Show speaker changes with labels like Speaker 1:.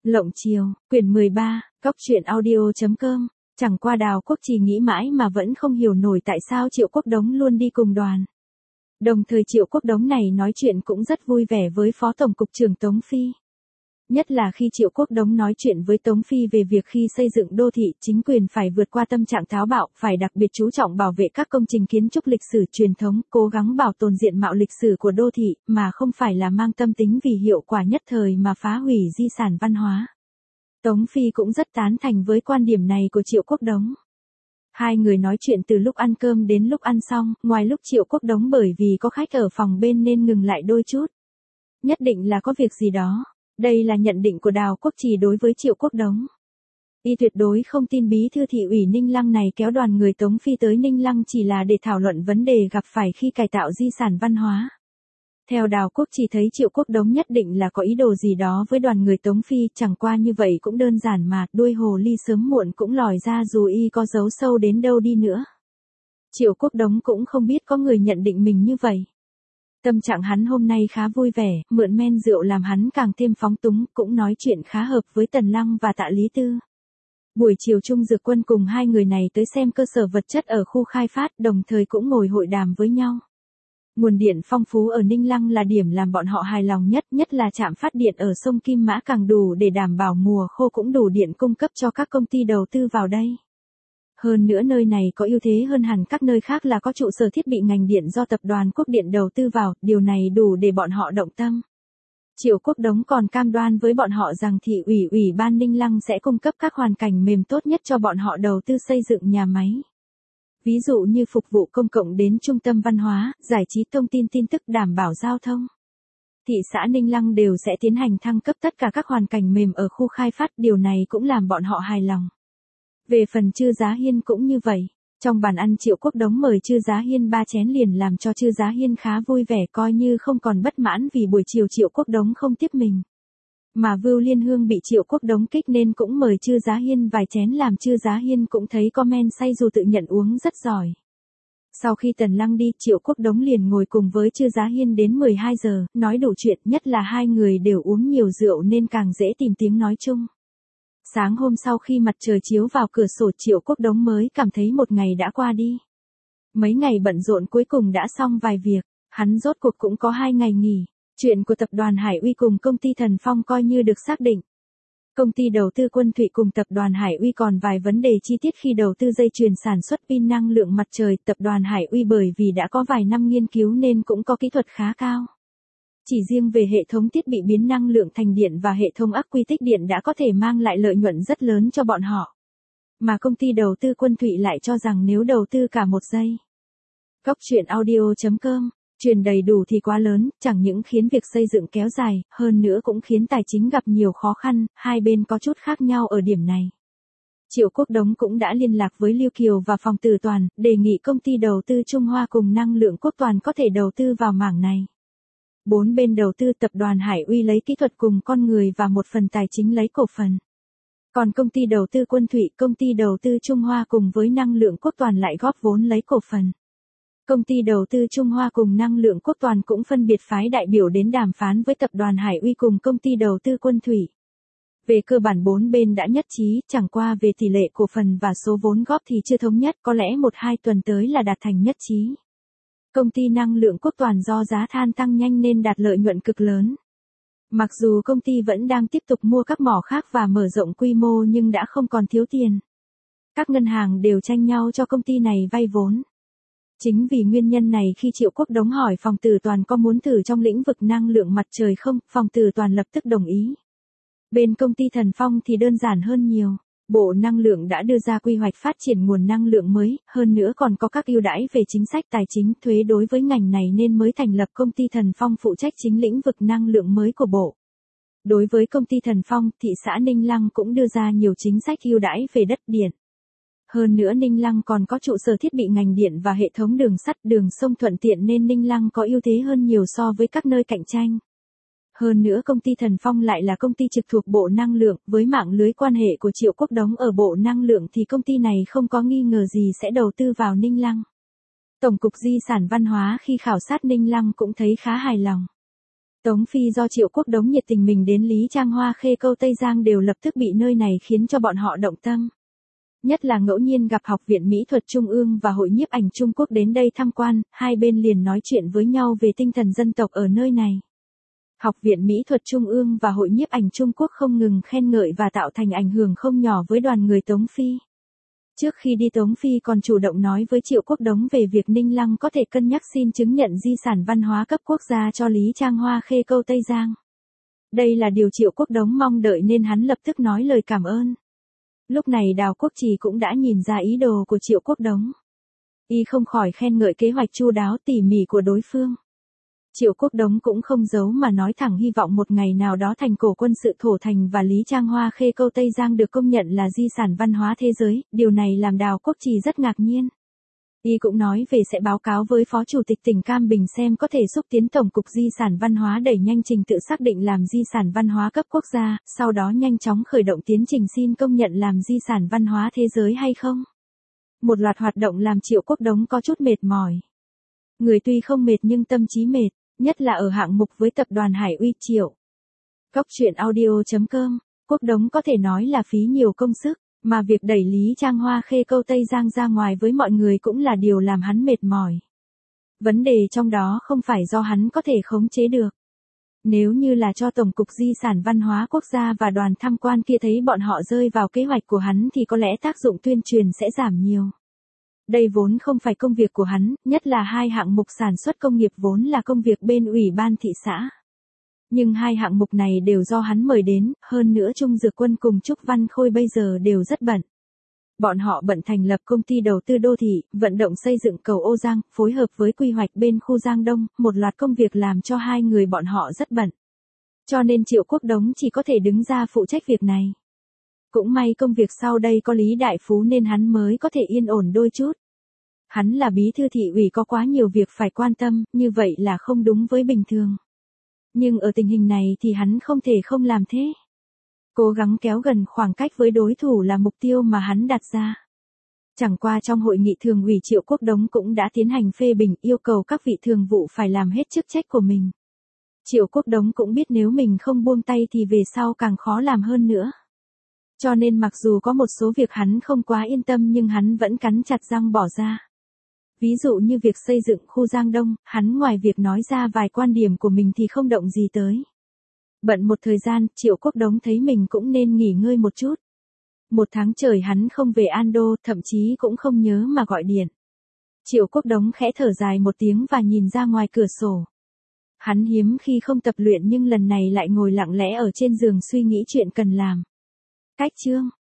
Speaker 1: Lộng Chiều, quyển 13, Cóc truyện audio.com. Chẳng qua Đào Quốc Trì nghĩ mãi mà vẫn không hiểu nổi tại sao Triệu Quốc Đống luôn đi cùng đoàn. Đồng thời Triệu Quốc Đống này nói chuyện cũng rất vui vẻ với Phó Tổng cục trưởng Tống Phi. Nhất là khi Triệu Quốc Đống nói chuyện với Tống Phi về việc khi xây dựng đô thị, chính quyền phải vượt qua tâm trạng táo bạo, phải đặc biệt chú trọng bảo vệ các công trình kiến trúc lịch sử truyền thống, cố gắng bảo tồn diện mạo lịch sử của đô thị, mà không phải là mang tâm tính vì hiệu quả nhất thời mà phá hủy di sản văn hóa. Tống Phi cũng rất tán thành với quan điểm này của Triệu Quốc Đống. Hai người nói chuyện từ lúc ăn cơm đến lúc ăn xong, ngoài lúc Triệu Quốc Đống bởi vì có khách ở phòng bên nên ngừng lại đôi chút. Nhất định là có việc gì đó. Đây là nhận định của Đào Quốc Trì đối với Triệu Quốc Đống. Y tuyệt đối không tin bí thư thị ủy Ninh Lăng này kéo đoàn người Tống Phi tới Ninh Lăng chỉ là để thảo luận vấn đề gặp phải khi cải tạo di sản văn hóa. Theo Đào Quốc Trì thấy Triệu Quốc Đống nhất định là có ý đồ gì đó với đoàn người Tống Phi, chẳng qua như vậy cũng đơn giản mà, đuôi hồ ly sớm muộn cũng lòi ra dù y có giấu sâu đến đâu đi nữa. Triệu Quốc Đống cũng không biết có người nhận định mình như vậy. Tâm trạng hắn hôm nay khá vui vẻ, mượn men rượu làm hắn càng thêm phóng túng, cũng nói chuyện khá hợp với Tần Lăng và Tạ Lý Tư. Buổi chiều Trung Dược Quân cùng hai người này tới xem cơ sở vật chất ở khu khai phát, đồng thời cũng ngồi hội đàm với nhau. Nguồn điện phong phú ở Ninh Lăng là điểm làm bọn họ hài lòng nhất, nhất là trạm phát điện ở sông Kim Mã càng đủ để đảm bảo mùa khô cũng đủ điện cung cấp cho các công ty đầu tư vào đây. Hơn nữa nơi này có ưu thế hơn hẳn các nơi khác là có trụ sở thiết bị ngành điện do tập đoàn Quốc điện đầu tư vào, điều này đủ để bọn họ động tâm. Triệu Quốc Đống còn cam đoan với bọn họ rằng thị ủy ban Ninh Lăng sẽ cung cấp các hoàn cảnh mềm tốt nhất cho bọn họ đầu tư xây dựng nhà máy. Ví dụ như phục vụ công cộng đến trung tâm văn hóa, giải trí thông tin tin tức đảm bảo giao thông. Thị xã Ninh Lăng đều sẽ tiến hành thăng cấp tất cả các hoàn cảnh mềm ở khu khai phát, điều này cũng làm bọn họ hài lòng. Về phần Chư Giá Hiên cũng như vậy. Trong bàn ăn Triệu Quốc Đống mời Chư Giá Hiên 3 chén liền làm cho Chư Giá Hiên khá vui vẻ, coi như không còn bất mãn vì buổi chiều Triệu Quốc Đống không tiếp mình. Mà Vưu Liên Hương bị Triệu Quốc Đống kích nên cũng mời Chư Giá Hiên vài chén làm Chư Giá Hiên cũng thấy có men say dù tự nhận uống rất giỏi. Sau khi Tần Lăng đi, Triệu Quốc Đống liền ngồi cùng với Chư Giá Hiên đến 12 giờ, nói đủ chuyện, nhất là hai người đều uống nhiều rượu nên càng dễ tìm tiếng nói chung. Sáng hôm sau khi mặt trời chiếu vào cửa sổ, Triệu Quốc Đống mới cảm thấy một ngày đã qua đi. Mấy ngày bận rộn cuối cùng đã xong vài việc, hắn rốt cuộc cũng có 2 ngày nghỉ. Chuyện của tập đoàn Hải Uy cùng công ty Thần Phong coi như được xác định. Công ty đầu tư Quân Thụy cùng tập đoàn Hải Uy còn vài vấn đề chi tiết khi đầu tư dây chuyền sản xuất pin năng lượng mặt trời. Tập đoàn Hải Uy bởi vì đã có vài năm nghiên cứu nên cũng có kỹ thuật khá cao. Chỉ riêng về hệ thống thiết bị biến năng lượng thành điện và hệ thống ắc quy tích điện đã có thể mang lại lợi nhuận rất lớn cho bọn họ. Mà công ty đầu tư Quân Thụy lại cho rằng nếu đầu tư cả một giây. Cóc truyện audio.com, truyền đầy đủ thì quá lớn, chẳng những khiến việc xây dựng kéo dài, hơn nữa cũng khiến tài chính gặp nhiều khó khăn, hai bên có chút khác nhau ở điểm này. Triệu Quốc Đống cũng đã liên lạc với Lưu Kiều và Phòng Tử Toàn, đề nghị công ty đầu tư Trung Hoa cùng Năng lượng Quốc Toàn có thể đầu tư vào mảng này. 4 bên đầu tư, tập đoàn Hải Uy lấy kỹ thuật cùng con người và một phần tài chính lấy cổ phần. Còn công ty đầu tư Quân Thụy, công ty đầu tư Trung Hoa cùng với Năng lượng Quốc Toàn lại góp vốn lấy cổ phần. Công ty đầu tư Trung Hoa cùng Năng lượng Quốc Toàn cũng phân biệt phái đại biểu đến đàm phán với tập đoàn Hải Uy cùng công ty đầu tư Quân Thụy. Về cơ bản 4 bên đã nhất trí, chẳng qua về tỷ lệ cổ phần và số vốn góp thì chưa thống nhất, có lẽ 1-2 tuần tới là đạt thành nhất trí. Công ty Năng lượng Quốc Toàn do giá than tăng nhanh nên đạt lợi nhuận cực lớn. Mặc dù công ty vẫn đang tiếp tục mua các mỏ khác và mở rộng quy mô nhưng đã không còn thiếu tiền. Các ngân hàng đều tranh nhau cho công ty này vay vốn. Chính vì nguyên nhân này khi Triệu Quốc Đống hỏi Phòng Tử Toàn có muốn thử trong lĩnh vực năng lượng mặt trời không, Phòng Tử Toàn lập tức đồng ý. Bên công ty Thần Phong thì đơn giản hơn nhiều. Bộ Năng lượng đã đưa ra quy hoạch phát triển nguồn năng lượng mới, hơn nữa còn có các ưu đãi về chính sách tài chính thuế đối với ngành này nên mới thành lập công ty Thần Phong phụ trách chính lĩnh vực năng lượng mới của bộ. Đối với công ty Thần Phong, thị xã Ninh Lăng cũng đưa ra nhiều chính sách ưu đãi về đất điện. Hơn nữa Ninh Lăng còn có trụ sở thiết bị ngành điện và hệ thống đường sắt đường sông thuận tiện nên Ninh Lăng có ưu thế hơn nhiều so với các nơi cạnh tranh. Hơn nữa công ty Thần Phong lại là công ty trực thuộc Bộ Năng lượng, với mạng lưới quan hệ của Triệu Quốc Đống ở Bộ Năng lượng thì công ty này không có nghi ngờ gì sẽ đầu tư vào Ninh Lăng. Tổng cục Di sản Văn hóa khi khảo sát Ninh Lăng cũng thấy khá hài lòng. Tống Phi do Triệu Quốc Đống nhiệt tình mình đến Lý Trang Hoa Khê Câu Tây Giang đều lập tức bị nơi này khiến cho bọn họ động tâm. Nhất là ngẫu nhiên gặp Học viện Mỹ thuật Trung ương và Hội nhiếp ảnh Trung Quốc đến đây tham quan, hai bên liền nói chuyện với nhau về tinh thần dân tộc ở nơi này. Học viện Mỹ thuật Trung ương và Hội nhiếp ảnh Trung Quốc không ngừng khen ngợi và tạo thành ảnh hưởng không nhỏ với đoàn người Tống Phi. Trước khi đi Tống Phi còn chủ động nói với Triệu Quốc Đống về việc Ninh Lăng có thể cân nhắc xin chứng nhận di sản văn hóa cấp quốc gia cho Lý Trang Hoa Khê Câu Tây Giang. Đây là điều Triệu Quốc Đống mong đợi nên hắn lập tức nói lời cảm ơn. Lúc này Đào Quốc Trì cũng đã nhìn ra ý đồ của Triệu Quốc Đống. Y không khỏi khen ngợi kế hoạch chu đáo tỉ mỉ của đối phương. Triệu Quốc Đống cũng không giấu mà nói thẳng hy vọng một ngày nào đó thành cổ quân sự Thổ Thành và Lý Trang Hoa Khê Câu Tây Giang được công nhận là di sản văn hóa thế giới, điều này làm Đào Quốc Trì rất ngạc nhiên. Y cũng nói về sẽ báo cáo với Phó Chủ tịch tỉnh Cam Bình xem có thể xúc tiến Tổng cục Di sản Văn hóa đẩy nhanh trình tự xác định làm di sản văn hóa cấp quốc gia, sau đó nhanh chóng khởi động tiến trình xin công nhận làm di sản văn hóa thế giới hay không. Một loạt hoạt động làm Triệu Quốc Đống có chút mệt mỏi. Người tuy không mệt nhưng tâm trí mệt, nhất là ở hạng mục với tập đoàn Hải Uy Triệu. Cóc truyện audio.com, Quốc Đống có thể nói là phí nhiều công sức, mà việc đẩy Lý Trang Hoa Khê Câu Tây Giang ra ngoài với mọi người cũng là điều làm hắn mệt mỏi. Vấn đề trong đó không phải do hắn có thể khống chế được. Nếu như là cho Tổng cục Di sản Văn hóa Quốc gia và đoàn tham quan kia thấy bọn họ rơi vào kế hoạch của hắn thì có lẽ tác dụng tuyên truyền sẽ giảm nhiều. Đây vốn không phải công việc của hắn, nhất là hai hạng mục sản xuất công nghiệp vốn là công việc bên ủy ban thị xã. Nhưng hai hạng mục này đều do hắn mời đến, hơn nữa Trung Dược Quân cùng Trúc Văn Khôi bây giờ đều rất bận. Bọn họ bận thành lập công ty đầu tư đô thị, vận động xây dựng cầu Ô Giang, phối hợp với quy hoạch bên khu Giang Đông, một loạt công việc làm cho hai người bọn họ rất bận. Cho nên Triệu Quốc Đống chỉ có thể đứng ra phụ trách việc này. Cũng may công việc sau đây có Lý Đại Phú nên hắn mới có thể yên ổn đôi chút. Hắn là bí thư thị ủy có quá nhiều việc phải quan tâm, như vậy là không đúng với bình thường. Nhưng ở tình hình này thì hắn không thể không làm thế. Cố gắng kéo gần khoảng cách với đối thủ là mục tiêu mà hắn đặt ra. Chẳng qua trong hội nghị thường ủy Triệu Quốc Đống cũng đã tiến hành phê bình yêu cầu các vị thường vụ phải làm hết chức trách của mình. Triệu Quốc Đống cũng biết nếu mình không buông tay thì về sau càng khó làm hơn nữa. Cho nên mặc dù có một số việc hắn không quá yên tâm nhưng hắn vẫn cắn chặt răng bỏ ra. Ví dụ như việc xây dựng khu Giang Đông, hắn ngoài việc nói ra vài quan điểm của mình thì không động gì tới. Bận một thời gian, Triệu Quốc Đống thấy mình cũng nên nghỉ ngơi một chút. Một tháng trời hắn không về Ando, thậm chí cũng không nhớ mà gọi điện. Triệu Quốc Đống khẽ thở dài một tiếng và nhìn ra ngoài cửa sổ. Hắn hiếm khi không tập luyện nhưng lần này lại ngồi lặng lẽ ở trên giường suy nghĩ chuyện cần làm. Cách chương